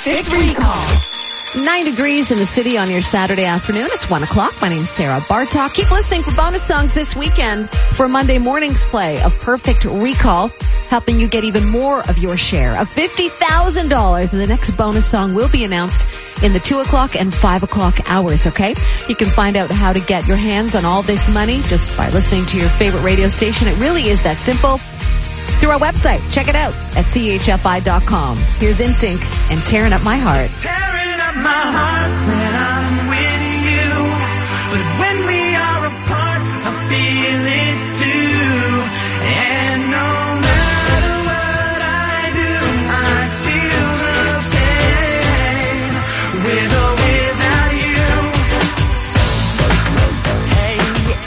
Perfect Recall. 9 degrees in the city on your Saturday afternoon. It's 1 o'clock. My name's Sarah Bartok. Keep listening for bonus songs this weekend for Monday morning's play of Perfect Recall, helping you get even more of your share of $50,000. And the next bonus song will be announced in the 2 o'clock and 5 o'clock hours, okay? You can find out how to get your hands on all this money just by listening to your favorite radio station. It really is that simple. Through our website. Check it out at chfi.com. Here's NSYNC and Tearing Up My Heart. Tearing up my heart when I'm with you, but when we are apart, I feel it too. And no matter what I do, I feel the pain with or without you. Hey.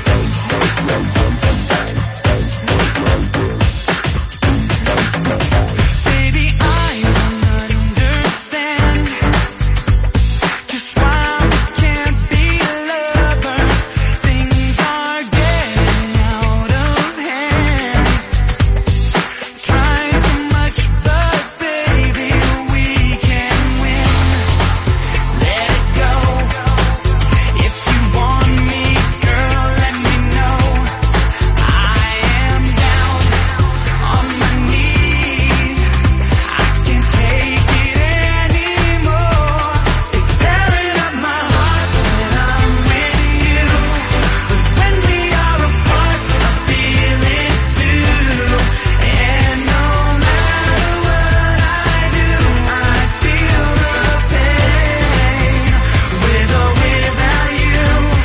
Baby, I don't understand just why we can't be lovers. Things are getting out of hand. Trying too much, but baby, we can win. Let it go. If you want me, girl, let me know. I am down on my knees. I can't take it anymore. It's tearing up my heart when I'm with you, but when we are apart, I feel it too. And no matter what I do, I feel the pain with or without you.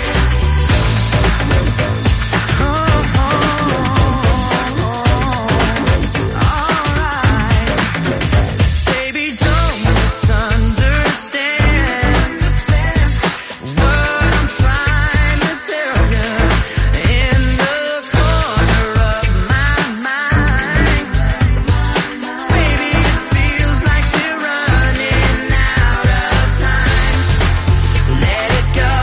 Alright. Baby, don't misunderstand what I'm trying to tell you. In the corner of my mind, baby, it feels like we're running out of time. Let it go.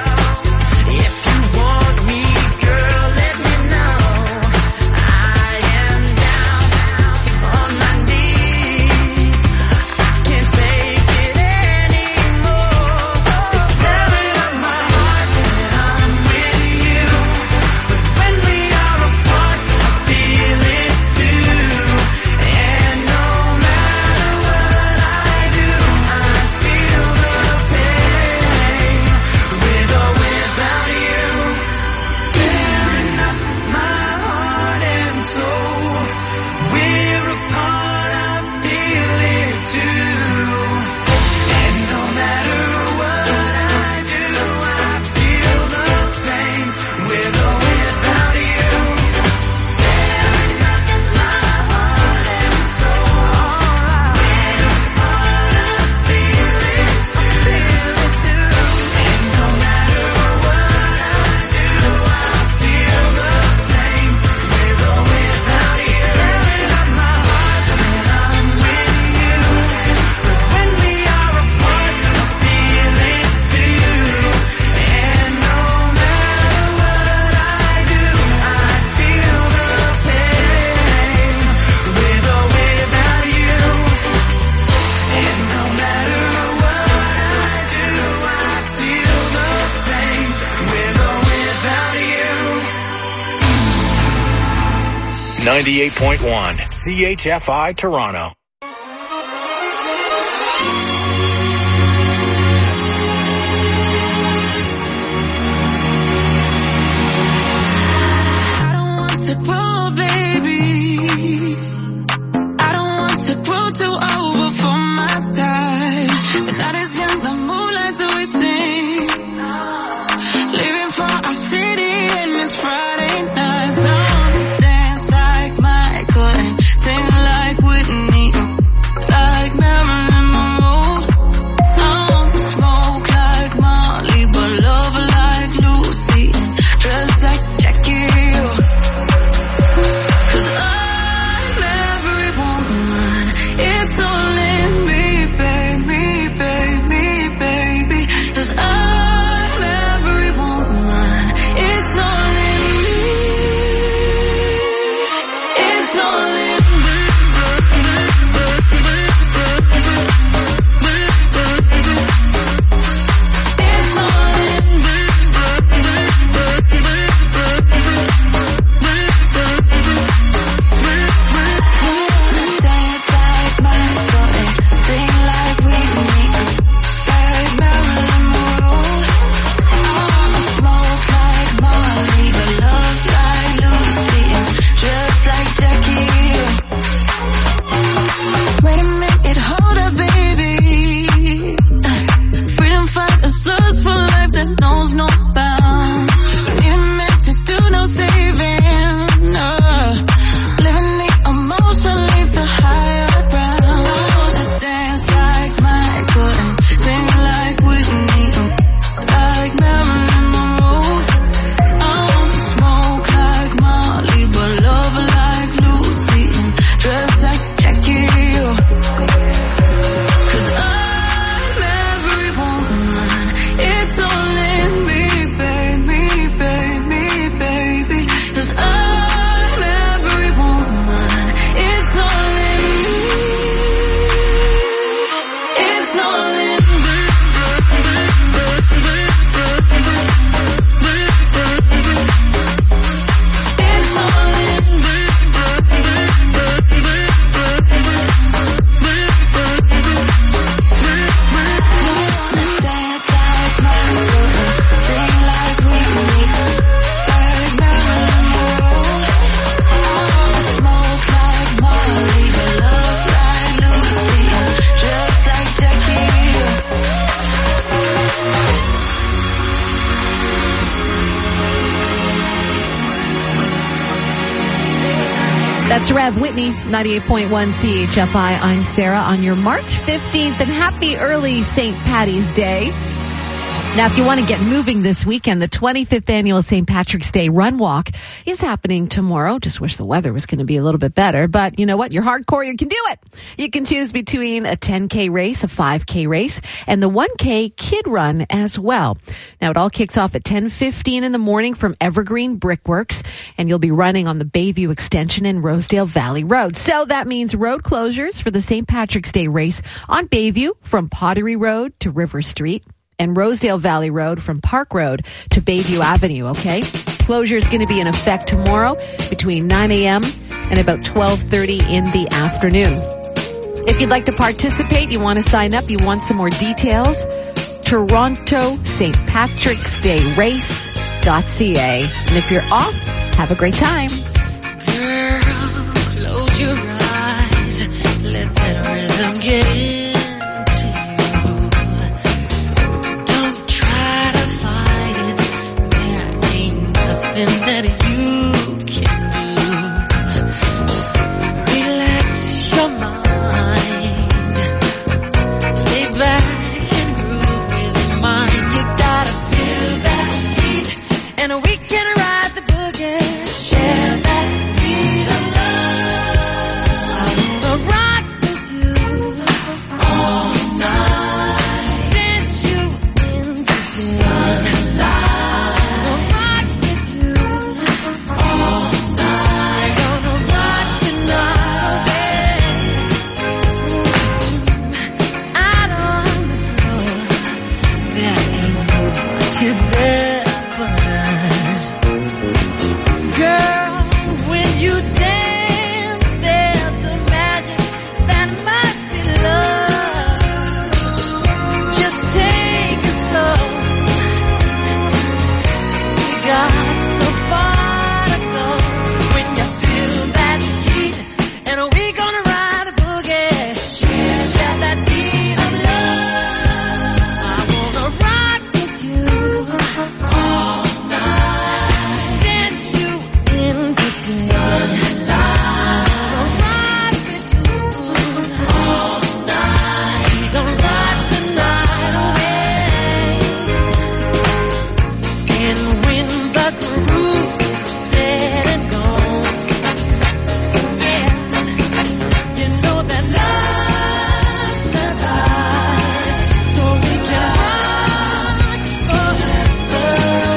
If you want me, girl, let me know. I am down on my knees. I can't take it anymore. It's tearing up my heart when I'm with you, but when we are apart, I feel it too. And no matter what I do, I feel the pain with or without you. Tearing up my heart and soul. We're apart, I feel it too. And no matter what I do, I feel the pain with or without you. Tearing up my heart and soul. We're apart, I feel it too. And no matter what I do, I feel the pain with or without you. Tearing up my heart when I'm with you, but when we are apart, I feel it too. And no matter what I do, I feel the pain with or without you. And no matter what I do, I feel the pain with or without you. 98.1 CHFI Toronto. I don't want to grow, baby. I don't want to grow too old before my time. The night is young, the moonlight's twisting. Living for our city and it's Friday night. I wanna dance like Michael and sing like Whitney That's Rev Whitney, 98.1 CHFI. I'm Sarah on your March 15th, and happy early St. Paddy's Day. Now, if you want to get moving this weekend, the 25th annual St. Patrick's Day Run Walk is happening tomorrow. Just wish the weather was going to be a little bit better. But you know what? You're hardcore. You can do it. You can choose between a 10K race, a 5K race, and the 1K kid run as well. Now, it all kicks off at 10:15 in the morning from Evergreen Brickworks, and you'll be running on the Bayview Extension and Rosedale Valley Road. So that means road closures for the St. Patrick's Day race on Bayview from Pottery Road to River Street, and Rosedale Valley Road from Park Road to Bayview Avenue, okay? Closure is going to be in effect tomorrow between 9 a.m. and about 12:30 in the afternoon. If you'd like to participate, you want to sign up, you want some more details, Toronto St. Patrick's Day Race.ca. And if you're off, have a great time. Girl, close your eyes, let that rhythm get into you. Don't try to fight it, there ain't nothing that you can do. Relax your mind, lay back and groove with mine. You gotta feel that heat, and we can ride the boogie. Share that beat of love. I wanna rock with you all night. Dance you into the sunlight. Gonna rock with you all night. Gonna rock the night away. Out on the floor, there ain't nobody there but us. Girl, when you dance, there's a magic that must be love. Just take it slow. We got so far to go. When you feel that heat, and we gonna ride the boogie. Share that beat of love. I wanna rock with you all night. Dance you into the sunlight. Gonna rock with you all night. Gonna rock the night away. And when the groove is dead and gone, yeah, you know that love survives. So we can rock forever.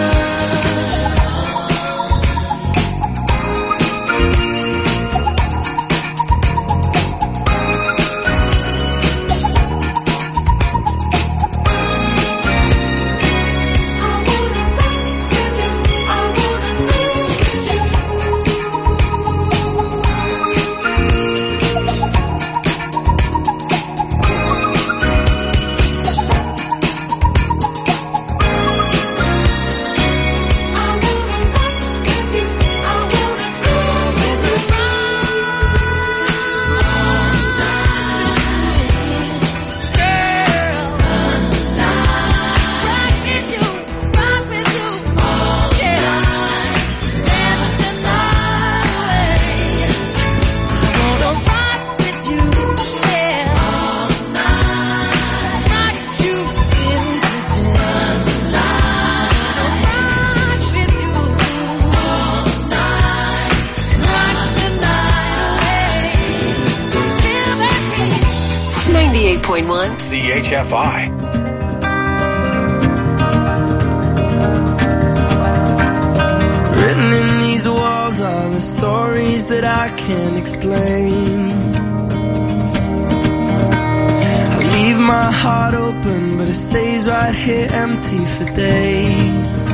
CHFI. Written in these walls are the stories that I can't explain. I leave my heart open, but it stays right here empty for days.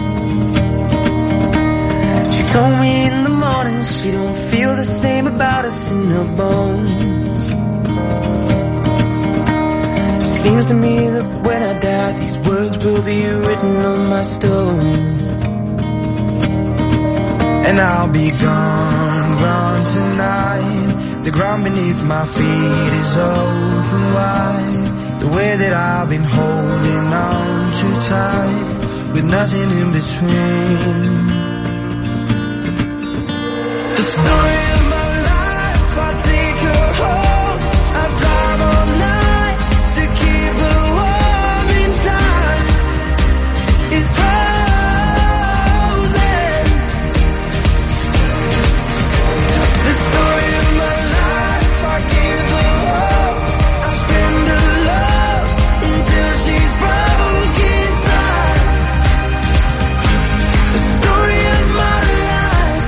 She told me in the morning she don't feel the same about us in her bones. Seems to me that when I die, these words will be written on my stone. And I'll be gone, gone tonight. The ground beneath my feet is open wide. The way that I've been holding on too tight, with nothing in between. The story of my life. life, I'll take her home. I'll drive all night to keep her warm in time. It's frozen. The story of my life, I give her hope. I spend her love until she's broke inside. The story of my life.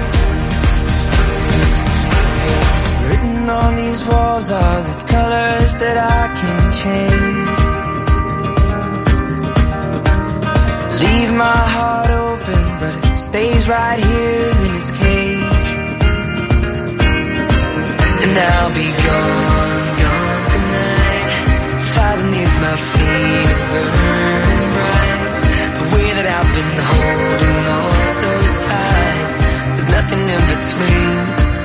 Written on these walls are the colors that I can change. Leave my heart open, but it stays right here in its cage. And I'll be gone, gone tonight. Fire beneath my feet is burning bright. The way that I've been holding on so tight, with nothing in between.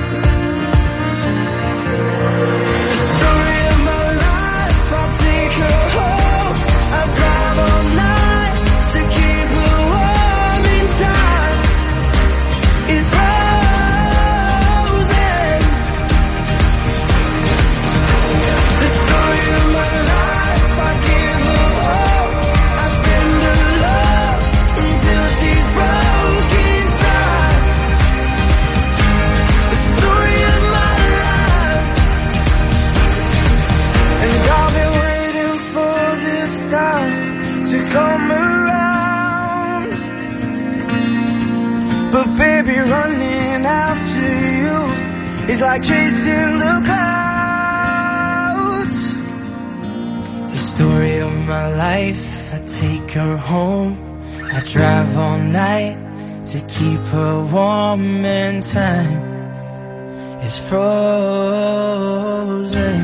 The story of my life, I'll take her home. I'll drive all night to keep her warm in time. It's frozen. The story of my life, I give her hope. I spend her love until she's broke inside. The story of my life. And I've been waiting for this time to come around. But baby, running after you is like chasing the clouds. The story of my life, I take her home. I drive all night to keep her warm in time. It's frozen.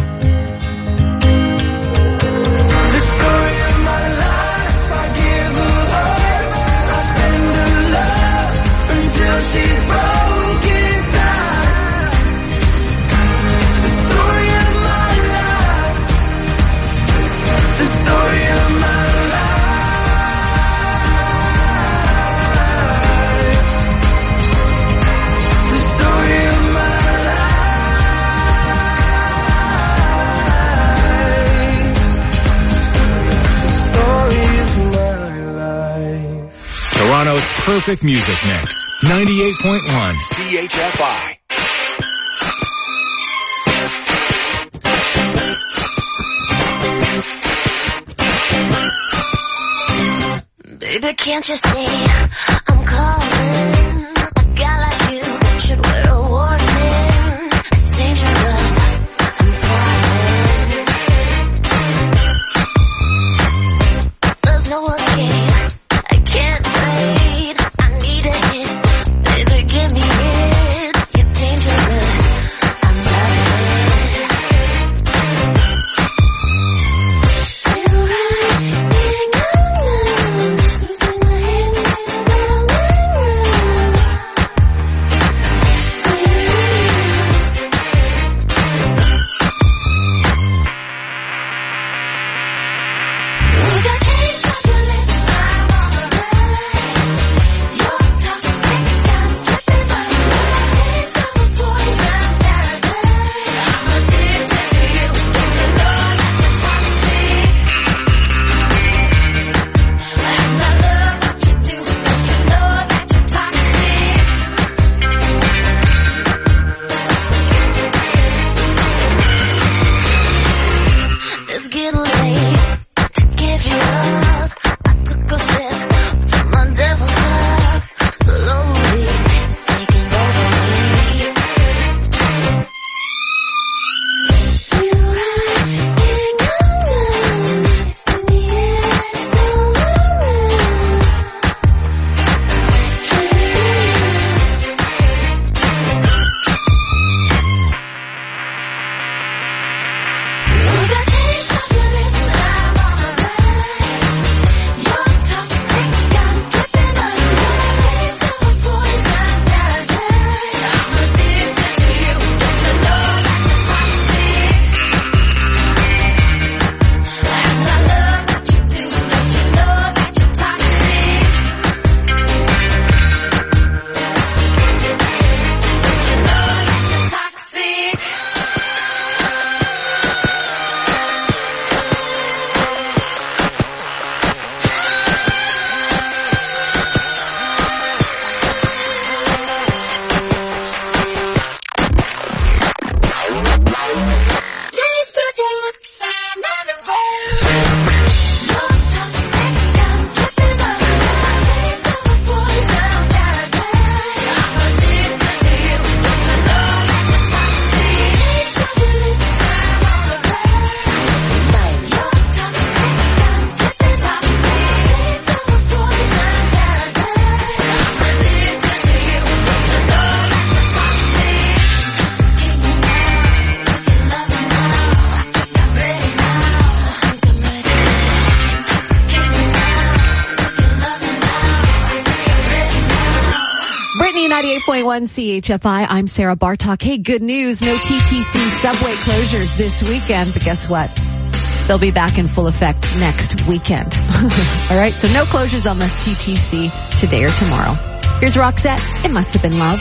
The story of my life, I give her hope. I spend her love until she's broke inside. The story of my life. The story of my life. The story of my life. Toronto's perfect music mix. 98.1 CHFI. Baby, can't you see I'm calling? A guy like you should wear a warning. It's dangerous, I'm falling. There's no escape, I can't wait. I need a hit, baby, give me it. You're dangerous, I'm loving it. Feel right, getting on down. Losing my head, turning around and 98.1 CHFI, I'm Sarah Bartok. Hey, good news. No TTC subway closures this weekend, but guess what? They'll be back in full effect next weekend. All right, so no closures on the TTC today or tomorrow. Here's Roxette. It Must Have Been Love.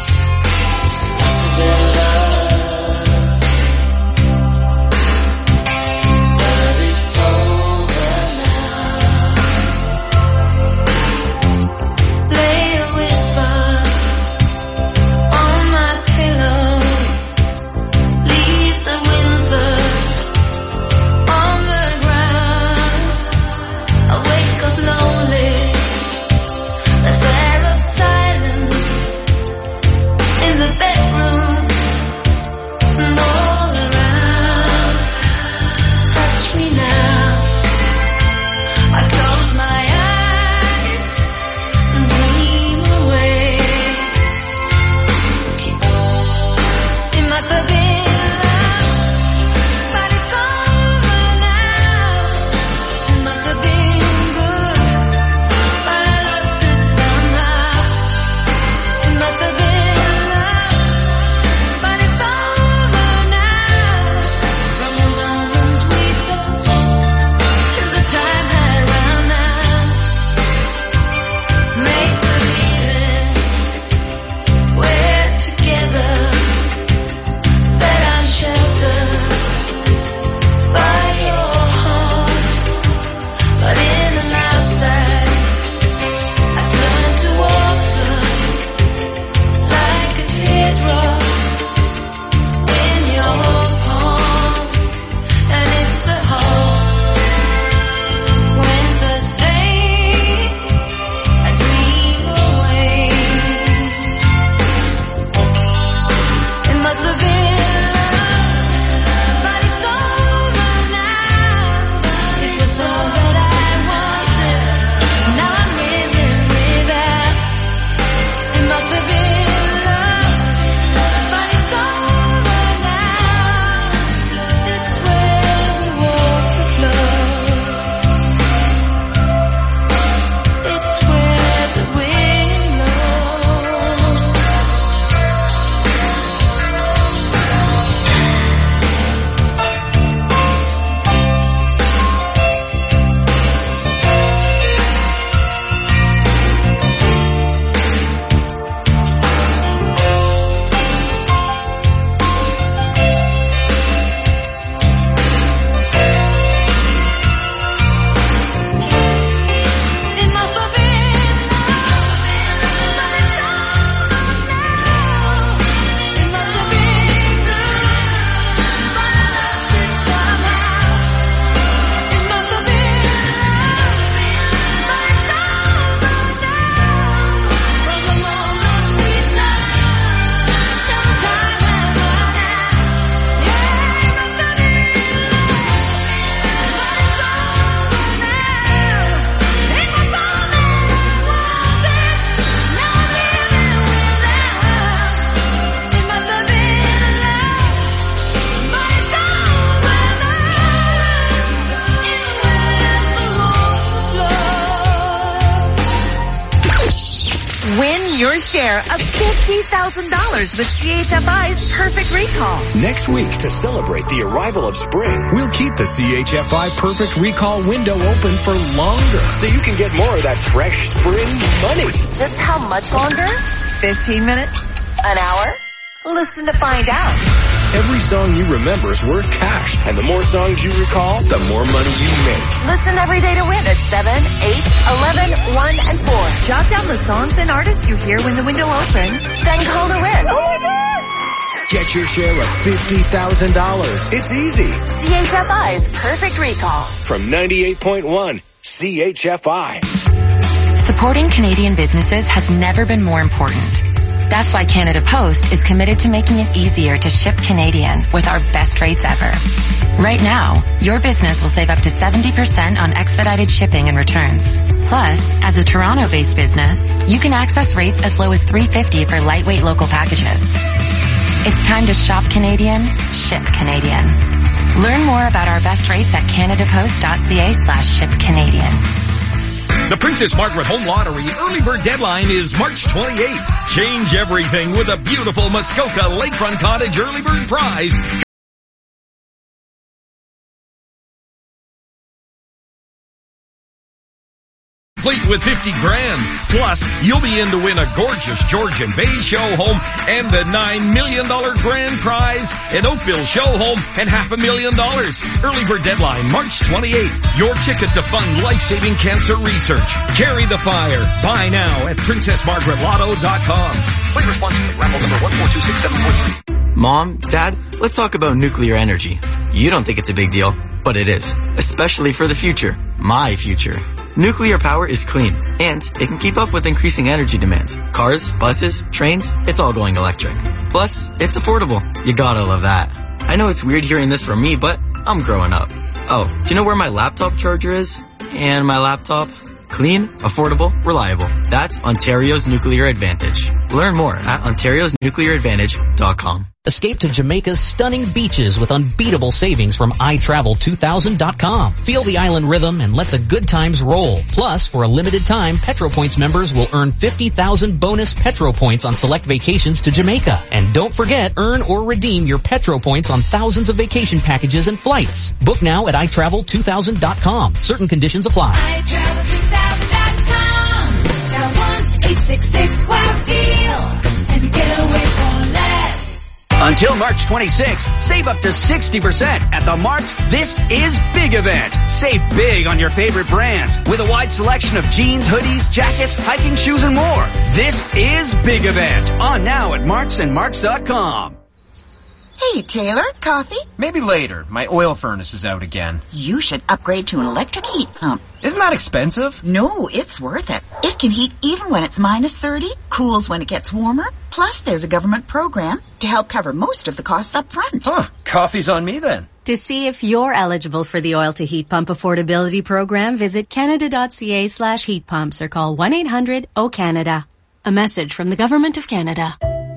your share of $50,000 with CHFI's Perfect Recall. Next week, to celebrate the arrival of spring, we'll keep the CHFI Perfect Recall window open for longer so you can get more of that fresh spring money. Just how much longer? 15 minutes? An hour? Listen to find out. Every song you remember is worth cash, and the more songs you recall, the more money you make. Listen every day to win at 7, 8, 11, 1, and 4. Jot down the songs and artists you hear when the window opens, then call to win. Oh my God! Get your share of $50,000. It's easy. CHFI's Perfect Recall. From 98.1 CHFI. Supporting Canadian businesses has never been more important. That's why Canada Post is committed to making it easier to ship Canadian with our best rates ever. Right now, your business will save up to 70% on expedited shipping and returns. Plus, as a Toronto-based business, you can access rates as low as $3.50 for lightweight local packages. It's time to shop Canadian, ship Canadian. Learn more about our best rates at canadapost.ca/shipcanadian. The Princess Margaret Home Lottery early bird deadline is March 28th. Change everything with a beautiful Muskoka Lakefront Cottage early bird prize. Complete with 50 grand. Plus, you'll be in to win a gorgeous Georgian Bay show home and the $9 million grand prize, an Oakville show home, and $500,000. Early bird deadline, March 28th. Your ticket to fund life-saving cancer research. Carry the fire. Buy now at PrincessMargaretLotto.com. Play responsibly. Raffle number 1426743. Mom, Dad, let's talk about nuclear energy. You don't think it's a big deal, but it is. Especially for the future. My future. Nuclear power is clean, and it can keep up with increasing energy demands. Cars, buses, trains, it's all going electric. Plus, it's affordable. You gotta love that. I know it's weird hearing this from me, but I'm growing up. Oh, do you know where my laptop charger is? And my laptop? Clean, affordable, reliable. That's Ontario's Nuclear Advantage. Learn more at Ontario'sNuclearAdvantage.com. Escape to Jamaica's stunning beaches with unbeatable savings from iTravel2000.com. Feel the island rhythm and let the good times roll. Plus, for a limited time, PetroPoints members will earn 50,000 bonus Petro points on select vacations to Jamaica. And don't forget, earn or redeem your Petro points on thousands of vacation packages and flights. Book now at iTravel2000.com. Certain conditions apply. iTravel2000.com. Dial 1-866-WOW-DEAL and get away for less. Until March 26th, save up to 60% at the Mark's This Is Big event. Save big on your favorite brands with a wide selection of jeans, hoodies, jackets, hiking shoes, and more. This is Big event. On now at Marks and Marks.com. Hey, Taylor, coffee? Maybe later. My oil furnace is out again. You should upgrade to an electric heat pump. Isn't that expensive? No, it's worth it. It can heat even when it's minus 30, cools when it gets warmer. Plus, there's a government program to help cover most of the costs up front. Huh, coffee's on me then. To see if you're eligible for the Oil to Heat Pump Affordability Program, visit canada.ca/heat pumps or call 1-800-O-CANADA. A message from the Government of Canada.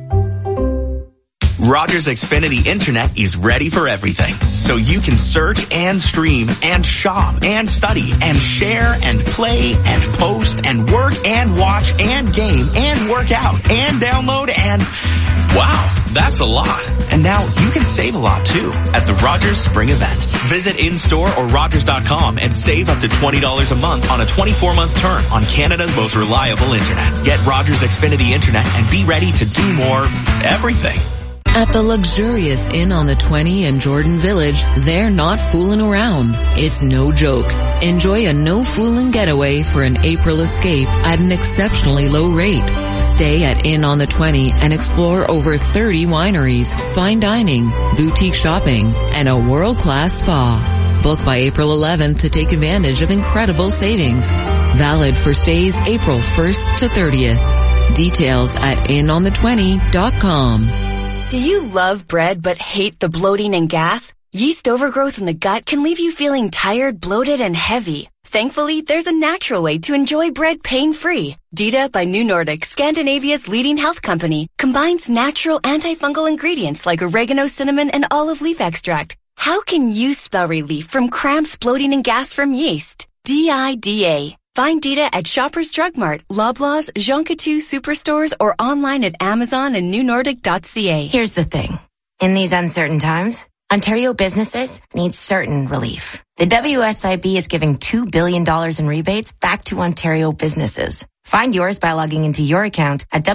Rogers Xfinity Internet is ready for everything. So you can search and stream and shop and study and share and play and post and work and watch and game and work out and download and... Wow, that's a lot. And now you can save a lot too at the Rogers Spring Event. Visit in-store or Rogers.com and save up to $20 a month on a 24-month term on Canada's most reliable internet. Get Rogers Xfinity Internet and be ready to do more everything. At the luxurious Inn on the 20 in Jordan Village, they're not fooling around. It's no joke. Enjoy a no-fooling getaway for an April escape at an exceptionally low rate. Stay at Inn on the 20 and explore over 30 wineries, fine dining, boutique shopping, and a world-class spa. Book by April 11th to take advantage of incredible savings. Valid for stays April 1st to 30th. Details at inonthe20.com. Do you love bread but hate the bloating and gas? Yeast overgrowth in the gut can leave you feeling tired, bloated, and heavy. Thankfully, there's a natural way to enjoy bread pain-free. Dita by New Nordic, Scandinavia's leading health company, combines natural antifungal ingredients like oregano, cinnamon, and olive leaf extract. How can you spell relief from cramps, bloating, and gas from yeast? DIDA. Find Dita at Shoppers Drug Mart, Loblaws, Jean Coutu Superstores, or online at Amazon and newnordic.ca. Here's the thing. In these uncertain times, Ontario businesses need certain relief. The WSIB is giving $2 billion in rebates back to Ontario businesses. Find yours by logging into your account at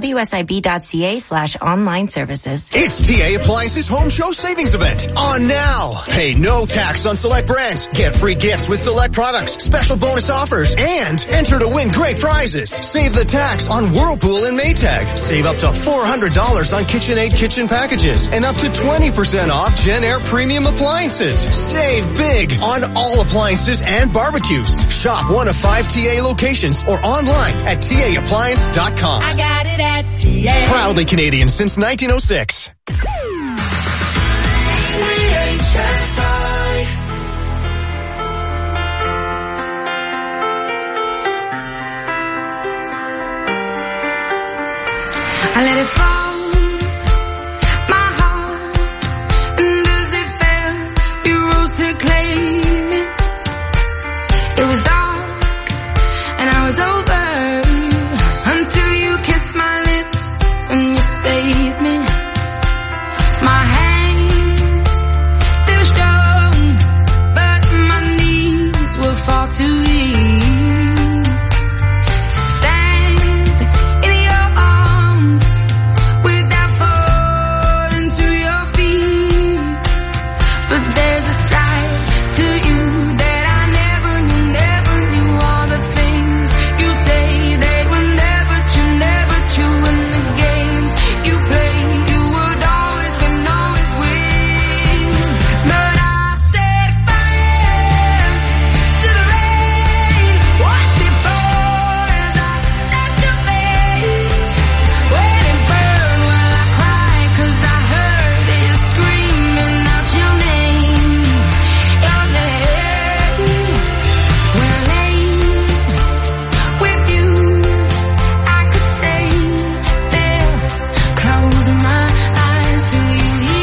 WSIB.ca/online services. It's TA Appliances Home Show Savings Event. On now. Pay no tax on select brands. Get free gifts with select products, special bonus offers, and enter to win great prizes. Save the tax on Whirlpool and Maytag. Save up to $400 on KitchenAid kitchen packages and up to 20% off Gen Air premium appliances. Save big on all appliances and barbecues. Shop one of 5 TA locations or online at TAappliance.com. I got it at TA. Proudly Canadian since 1906. I let it fall, my heart, and as it fell, you rose to claim it. It was dark, and I was was over until you kissed my lips and you saved me. My hands, they're strong, but my knees were far too weak to stand in your arms without falling to your feet. But there's a side to you that I never knew all the things you say they were never true, and the games you play, you would always win, always win. But I set fire to the rain, watched it pour as I touched your face. When it burned, well I cried 'cause I heard it screaming out your name, your name. When I lay with you, I could stay there, close my eyes to you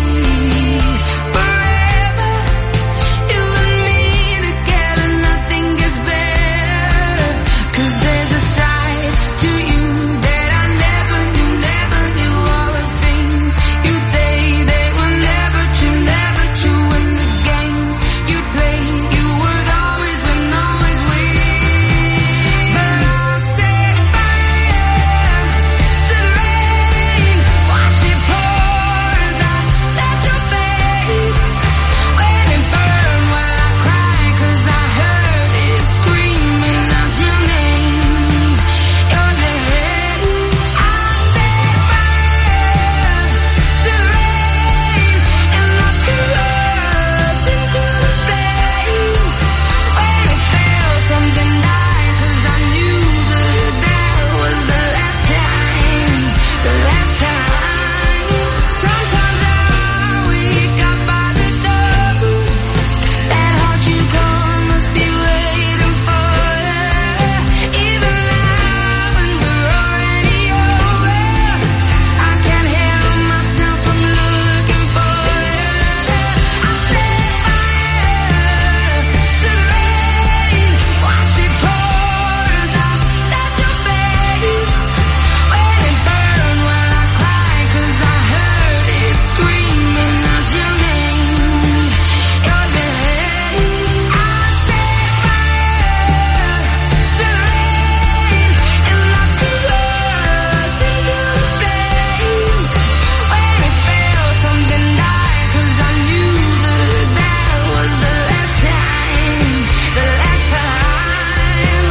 forever. You and me together, nothing gets better. 'Cause there's a side to you that I never knew all the things you say they were never true, and the games you play, you would always win, always win. But I set fire to the rain, watch it pour as I touch your face. When it burned, well I cried 'cause I heard it screaming out your name, your name. I set fire to the rain and locked your words into the face. When it fell, something died 'cause I knew that was the last time, the last time. Sometimes I wake up by the door, that heart you call must be waiting for you. Even now when we're already over, I can't help myself from looking for you. I set fire to the rain, watch it pour as I touch your face. When it burned, well I cried 'cause I heard it screaming out your name, your name. I set fire to the rain and locked your words into the face. When it fell, something died 'cause I knew that was the last time, the last time.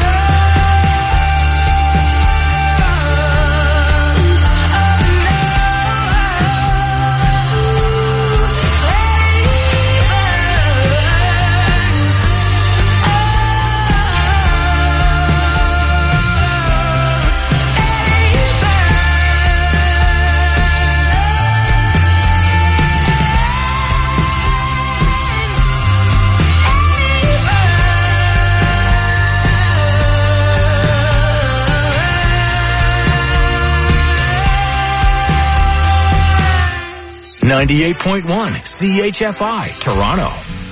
Oh, 98.1 CHFI, Toronto.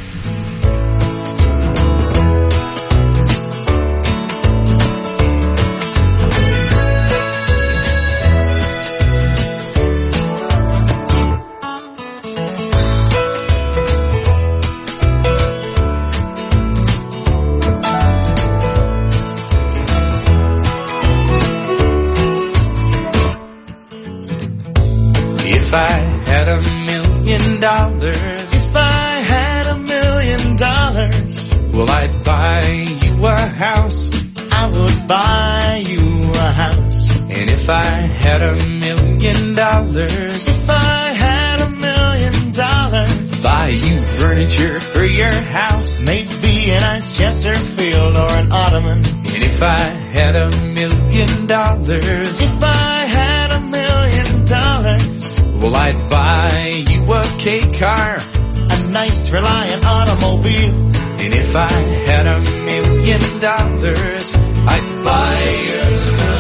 If I had $1 million, if I had $1 million, well, I'd buy you a house. I would buy you a house. And if I had $1 million, if I had $1 million, buy you furniture for your house, maybe a nice Chesterfield or an ottoman. And if I had $1 million, if I had $1 million, well, I'd buy you a K car, a nice Reliant automobile. And if I had $1 million, I'd buy your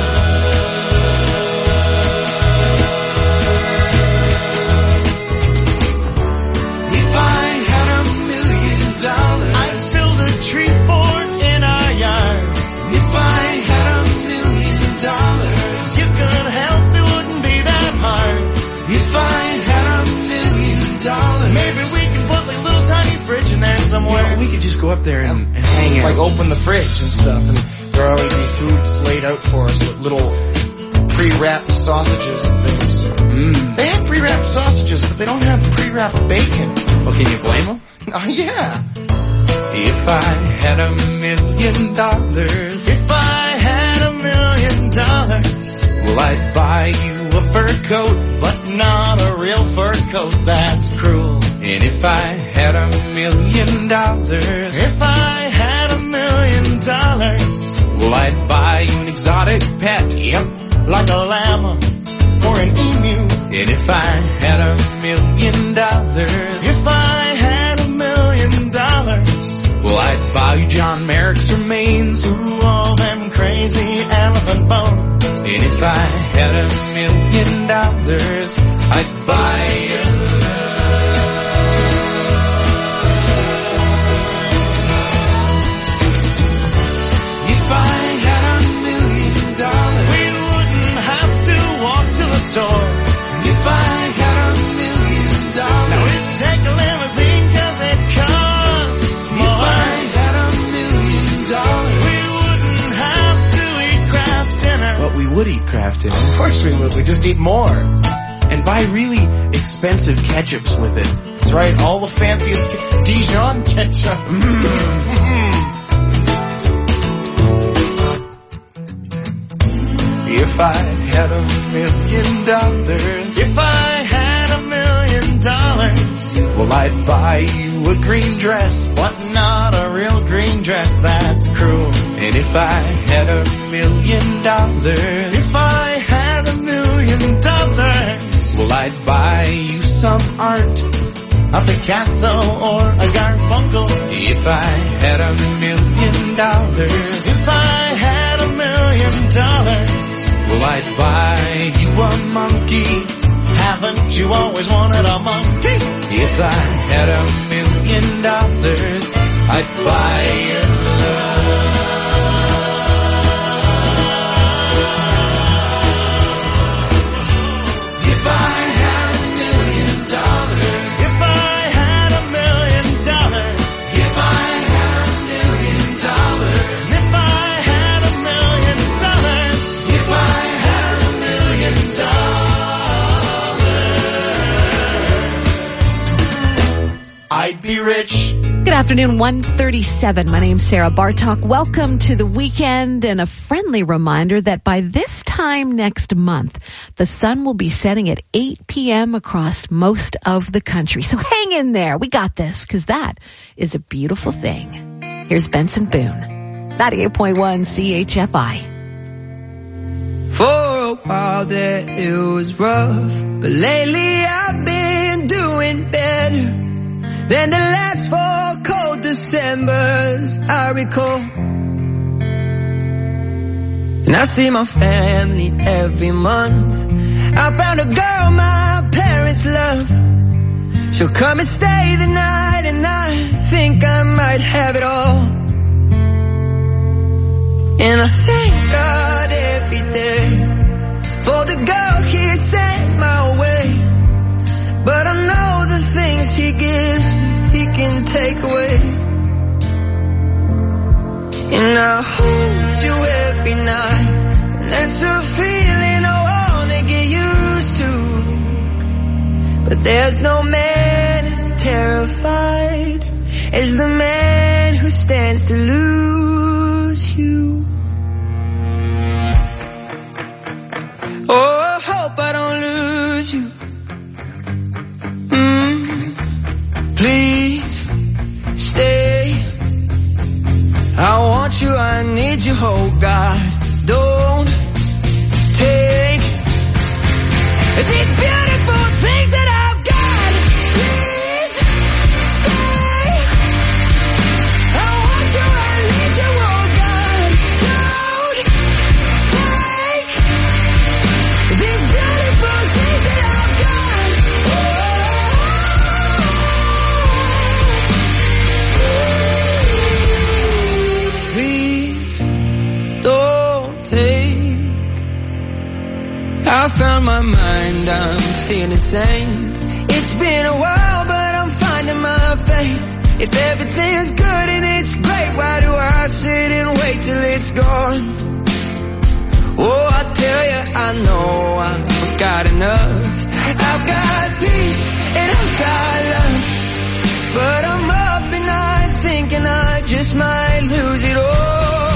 love. If I had $1 million, I'd build a tree fort in our yard. If I out there and hang out. Like open the fridge and stuff, and there'll always be foods laid out for us with little pre-wrapped sausages and things. They have pre-wrapped sausages, but they don't have pre-wrapped bacon. Well, can you blame them? Oh, yeah. If I had $1 million, if I had $1 million, well, I'd buy you a fur coat, but not a real fur coat, that's cruel. And if I had $1 million, if I had $1 million, well, I'd buy you an exotic pet, yep, like a llama or an emu. And if I had $1 million, if I had $1 million, well, I'd buy you John Merrick's remains, ooh, all them crazy elephant bones. And if I had $1 million, I'd buy you love. If I had $1 million, we wouldn't have to walk to the store. If I had $1 million, now we'd take a limousine 'cause it costs more. If I had $1 million, we wouldn't have to eat Kraft dinner. But we would eat Kraft dinner. Of course we would. We just eat more. And buy really expensive ketchups with it. That's right. All the fanciest Dijon ketchup. If I had $1 million, if I had $1 million, well, I'd buy you a green dress, but not a real green dress, that's cruel. And if I had $1 million, if I had $1 million, well, I'd buy you some art, a Picasso or a Garfunkel. If I had $1 million, if I had $1 million, well, I'd buy you a monkey. Haven't you always wanted a monkey? If I had $1 million, I'd buy you love. If I had $1 million, if I had $1 million, if I had $1 million, if I had $1 million, if I had $1 million, I'd be rich. Good afternoon, 1:37. My name's Sarah Bartok. Welcome to the weekend, and a friendly reminder that by this time next month, the sun will be setting at 8 p.m. across most of the country. So hang in there. We got this, because that is a beautiful thing. Here's Benson Boone, 98.1 CHFI. For a while there it was rough, but lately I've been doing better than the last 4 cold Decembers I recall. And I see my family every month. I found a girl my parents love. She'll come and stay the night, and I think I might have it all. And I thank God every day for the girl He sent my way. But I know the things He gives me, He can take away. And I hold you every night, and that's a feeling I wanna get used to. But there's no man as terrified as the man who stands to lose you. Oh, I hope I don't lose you. Please stay. I want you, I need you, oh God. Don't take these beautiful things that I've got. Please stay. I want you, I need you, oh God. Don't take these beautiful things that I've got. Please don't take. I found my mind, I'm feeling sane. It's been a while, but I'm finding my faith. If everything's good and it's great, why do I sit and wait till it's gone? Oh, I tell you, I know I've got enough. I've got peace and I've got love, but I'm up at night thinking I just might lose it all.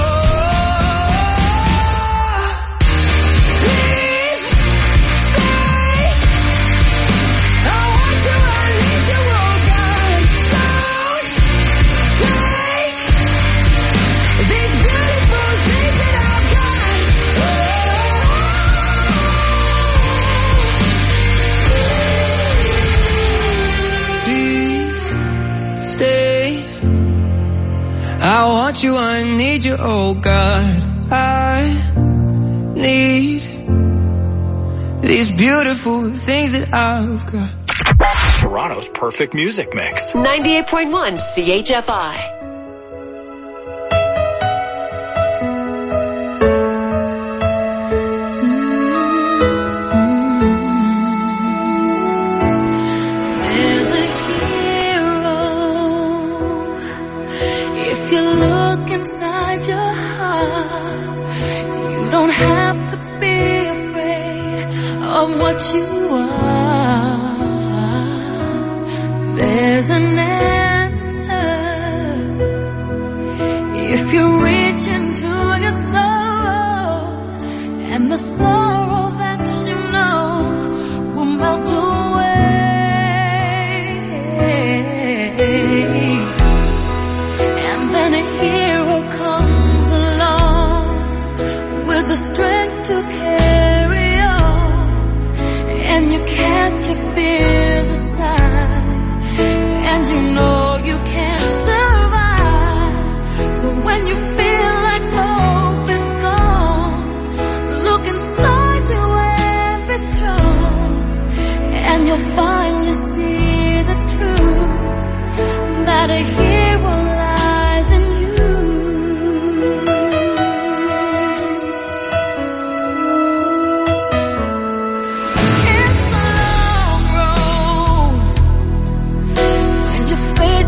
Please stay. I want you, I need you, oh God. Don't take these beautiful things that I've got. Please stay. I want you, I need you, oh God. I need these beautiful things that I've got. Toronto's perfect music mix. 98.1 CHFI. There's a hero. If you look inside your heart, you don't have to be afraid of what you are. There's an answer. If you reach into your soul, and the sorrow that you know will melt away. And then a hero comes along with the strength to carry on, and you cast your fears aside, and you know you can't survive. So when you feel like hope is gone, look inside you and be strong, and you'll finally see the truth, that a hero lies in you. It's a long road, and you face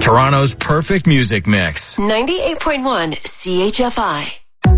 Toronto's perfect music mix. 98.1 CHFI.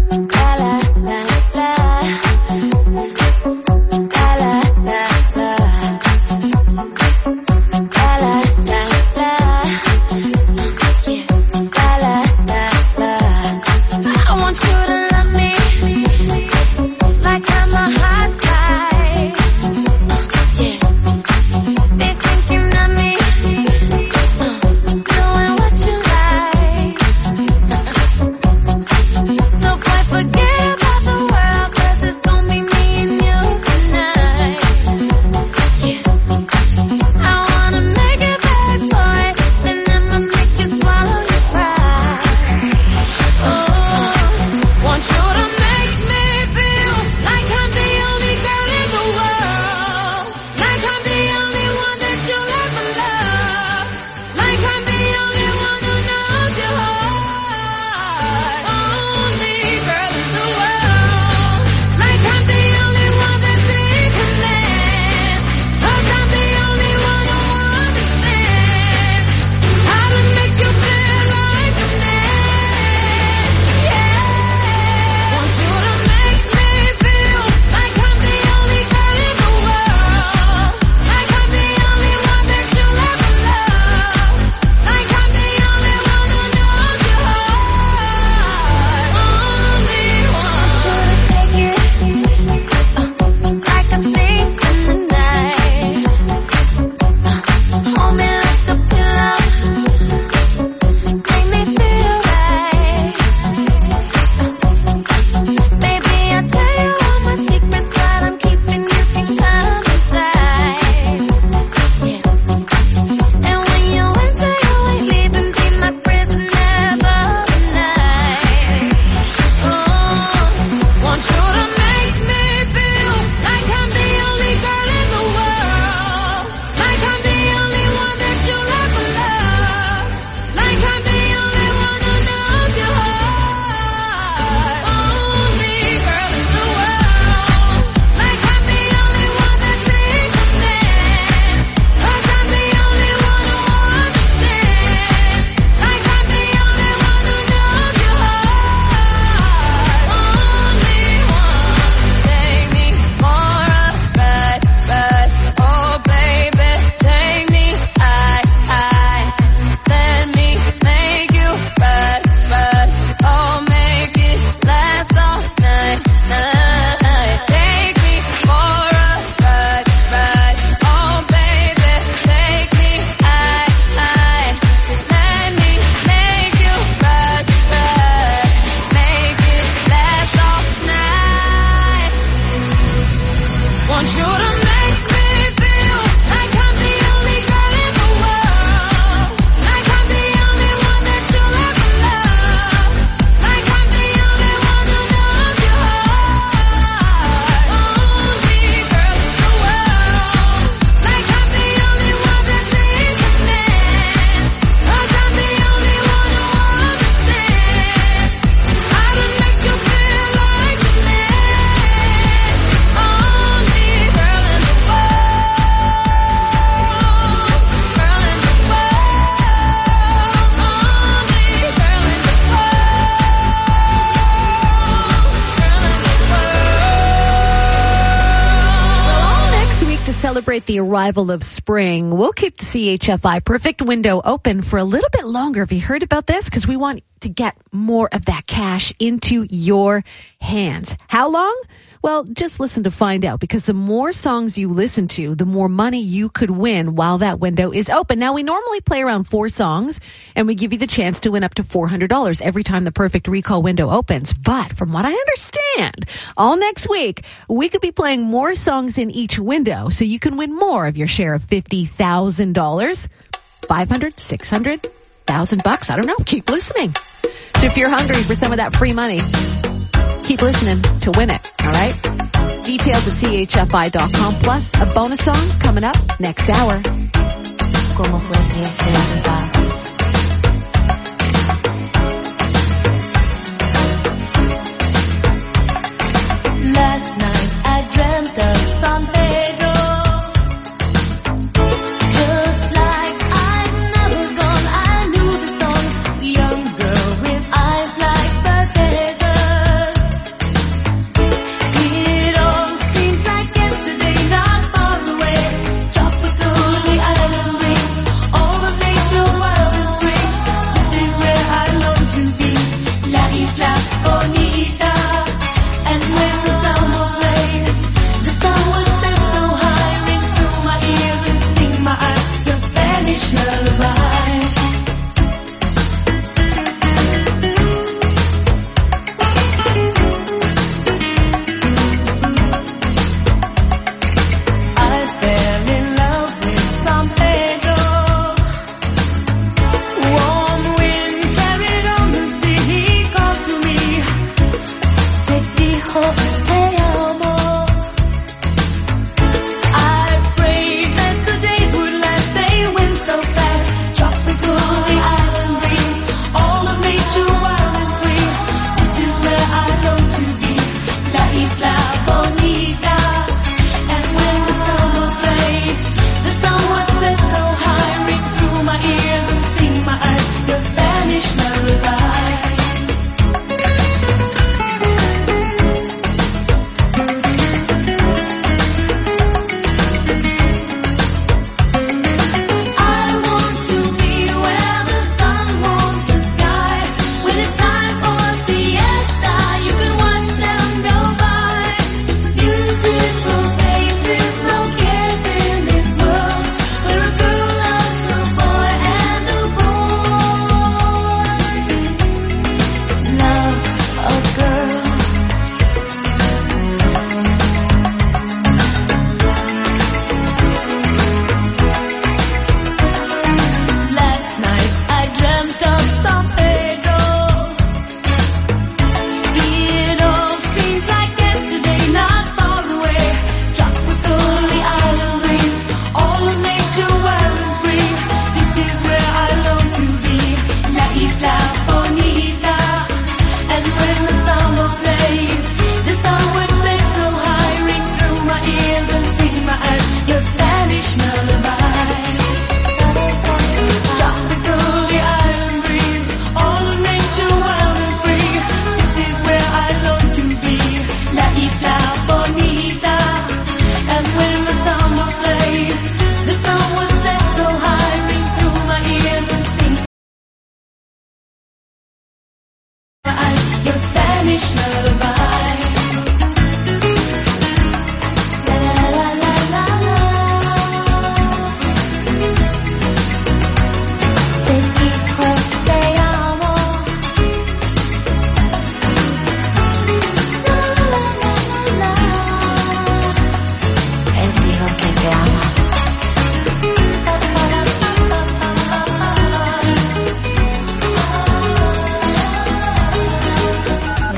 Celebrate the arrival of spring. We'll keep the CHFI Perfect Window open for a little bit longer. Have you heard about this? Because we want to get more of that cash into your hands. How long? Well, just listen to find out, because the more songs you listen to, the more money you could win while that window is open. Now, we normally play around 4 songs, and we give you the chance to win up to $400 every time the Perfect Recall window opens. But from what I understand, all next week, we could be playing more songs in each window, so you can win more of your share of $50,000, $500, $600, $1,000. I don't know. Keep listening. So if you're hungry for some of that free money, keep listening to win it, all right? Details at chfi.com, plus a bonus song coming up next hour. ¿Cómo fue que se va? Last night I dreamt of San Pedro, just like I'd never gone. I knew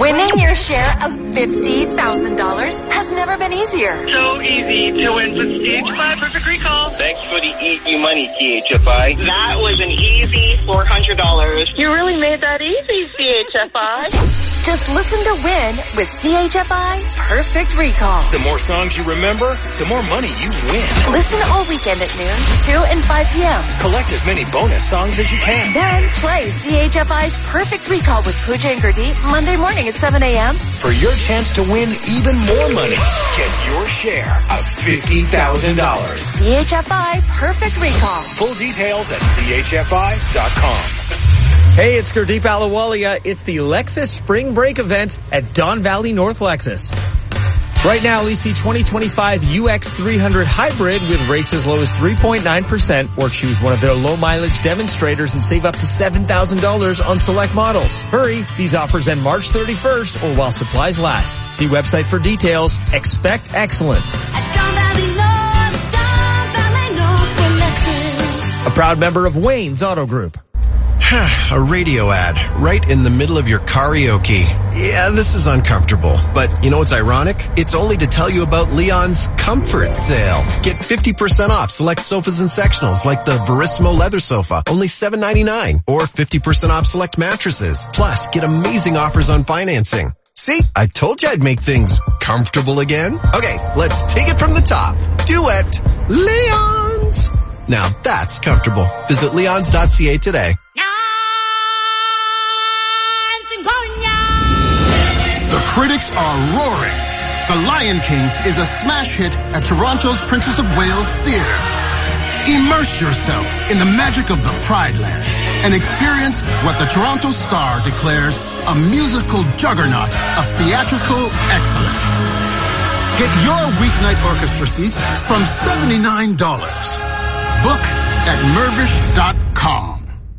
Winning your share of $50,000 has never been easier. So easy to win with CHFI Perfect Recall. Thanks for the easy money, CHFI. That was an easy $400. You really made that easy, CHFI. Just listen to win with CHFI Perfect Recall. The more songs you remember, the more money you win. Listen all weekend at noon, 2 and 5 p.m. Collect as many bonus songs as you can. Then play CHFI's Perfect Recall with Pooja and Gurdeep Monday morning at 7 a.m. For your chance to win even more money, get your share of $50,000. CHFI Perfect Recall. Full details at chfi.com. Hey, it's Gurdeep Ahluwalia. It's the Lexus Spring Break event at Don Valley North Lexus. Right now, lease the 2025 UX300 Hybrid with rates as low as 3.9%, or choose one of their low-mileage demonstrators and save up to $7,000 on select models. Hurry, these offers end March 31st or while supplies last. See website for details. Expect excellence. At Don Valley North Lexus. A proud member of Wayne's Auto Group. A radio ad right in the middle of your karaoke. Yeah, this is uncomfortable. But you know what's ironic? It's only to tell you about Leon's Comfort Sale. Get 50% off select sofas and sectionals like the Verissimo leather sofa, only $7.99. Or 50% off select mattresses. Plus, get amazing offers on financing. See, I told you I'd make things comfortable again. Okay, let's take it from the top. Duet Leon's. Now that's comfortable. Visit leons.ca today. The critics are roaring. The Lion King is a smash hit at Toronto's Princess of Wales Theatre. Immerse yourself in the magic of the Pride Lands and experience what the Toronto Star declares a musical juggernaut of theatrical excellence. Get your weeknight orchestra seats from $79. Book at Mervish.com.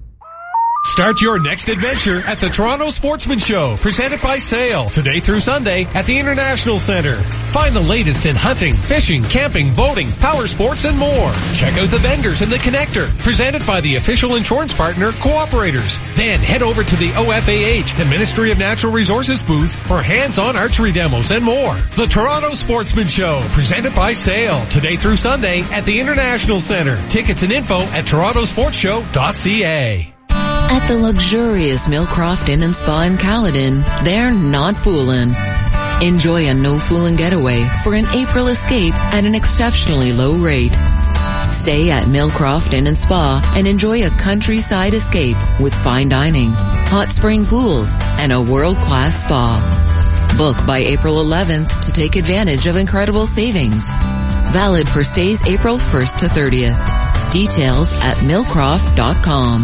Start your next adventure at the Toronto Sportsman Show, presented by Sail, today through Sunday at the International Centre. Find the latest in hunting, fishing, camping, boating, power sports, and more. Check out the vendors in the Connector, presented by the official insurance partner, Cooperators. Then head over to the OFAH, the Ministry of Natural Resources booth, for hands-on archery demos and more. The Toronto Sportsman Show, presented by Sail, today through Sunday at the International Centre. Tickets and info at torontosportshow.ca. At the luxurious Millcroft Inn and Spa in Caledon, they're not fooling. Enjoy a no-fooling getaway for an April escape at an exceptionally low rate. Stay at Millcroft Inn and Spa and enjoy a countryside escape with fine dining, hot spring pools, and a world-class spa. Book by April 11th to take advantage of incredible savings. Valid for stays April 1st to 30th. Details at millcroft.com.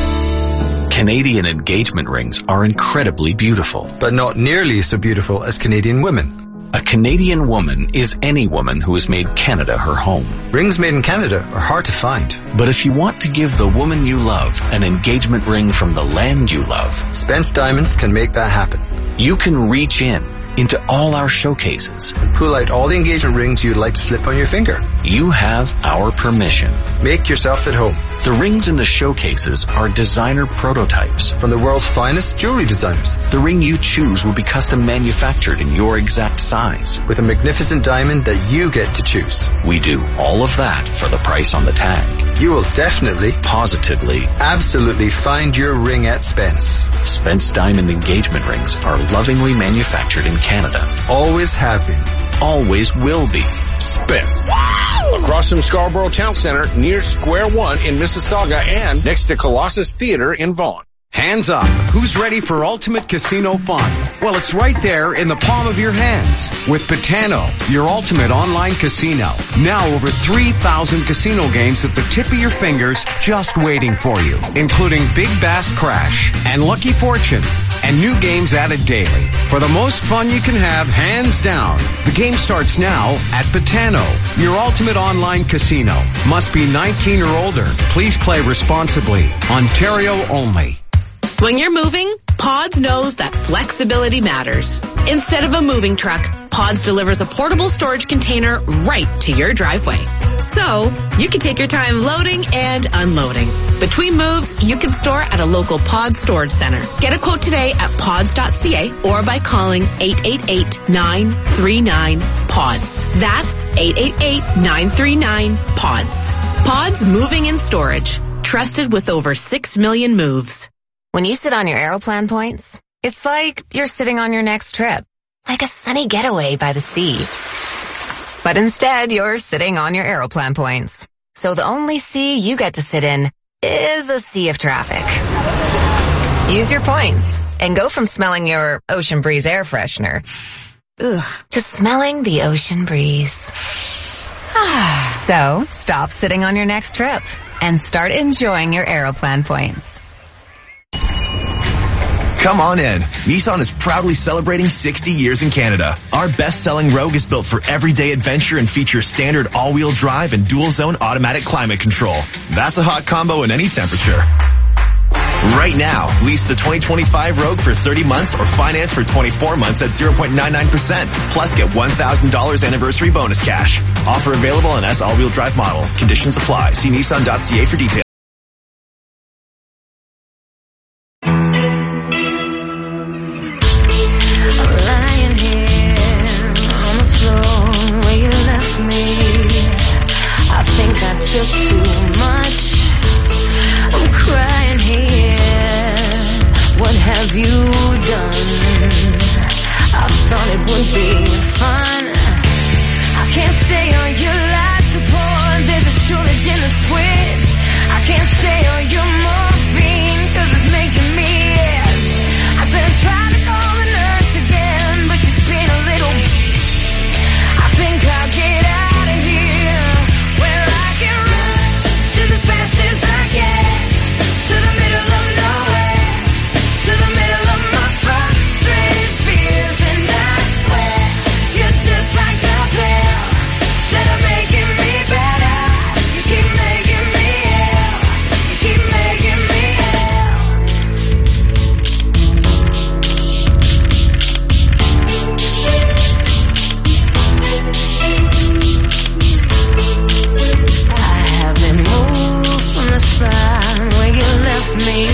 Canadian engagement rings are incredibly beautiful. But not nearly so beautiful as Canadian women. A Canadian woman is any woman who has made Canada her home. Rings made in Canada are hard to find. But if you want to give the woman you love an engagement ring from the land you love, Spence Diamonds can make that happen. You can reach into all our showcases and pull out all the engagement rings you'd like to slip on your finger. You have our permission. Make yourself at home. The rings in the showcases are designer prototypes from the world's finest jewelry designers. The ring you choose will be custom manufactured in your exact size with a magnificent diamond that you get to choose. We do all of that for the price on the tag. You will definitely, positively, absolutely find your ring at Spence. Spence Diamond engagement rings are lovingly manufactured in Canada. Always have been. Always will be. Spence. Across from Scarborough Town Center, near Square One in Mississauga, and next to Colossus Theatre in Vaughan. Hands up. Who's ready for ultimate casino fun? Well, it's right there in the palm of your hands with Betano, your ultimate online casino. Now over 3,000 casino games at the tip of your fingers just waiting for you, including Big Bass Crash and Lucky Fortune and new games added daily. For the most fun you can have, hands down. The game starts now at Betano, your ultimate online casino. Must be 19 or older. Please play responsibly. Ontario only. When you're moving, Pods knows that flexibility matters. Instead of a moving truck, Pods delivers a portable storage container right to your driveway. So, you can take your time loading and unloading. Between moves, you can store at a local Pod storage center. Get a quote today at pods.ca or by calling 888-939-PODS. That's 888-939-PODS. Pods Moving and Storage. Trusted with over 6 million moves. When you sit on your Aeroplan points, it's like you're sitting on your next trip. Like a sunny getaway by the sea. But instead, you're sitting on your Aeroplan points. So the only sea you get to sit in is a sea of traffic. Use your points and go from smelling your Ocean Breeze air freshener to smelling the ocean breeze. So stop sitting on your next trip and start enjoying your Aeroplan points. Come on in. Nissan is proudly celebrating 60 years in Canada. Our best-selling Rogue is built for everyday adventure and features standard all-wheel drive and dual-zone automatic climate control. That's a hot combo in any temperature. Right now, lease the 2025 Rogue for 30 months or finance for 24 months at 0.99%. Plus get $1,000 anniversary bonus cash. Offer available on S all-wheel drive model. Conditions apply. See Nissan.ca for details. Took too much. I'm crying here. What have you done? I thought it would be fun. I can't stay on your life support. There's a shortage in the switch. I can't stay on your morphine 'cause it's making me ill. I said try to call the nurse again, but she's been a little. I think I'll get out of here. As fast as I can, to the middle of nowhere, to the middle of my frustrated fears, and I swear, you're just like a pill, instead of making me better, you keep making me ill, you keep making me I haven't moved from the spot where you left me.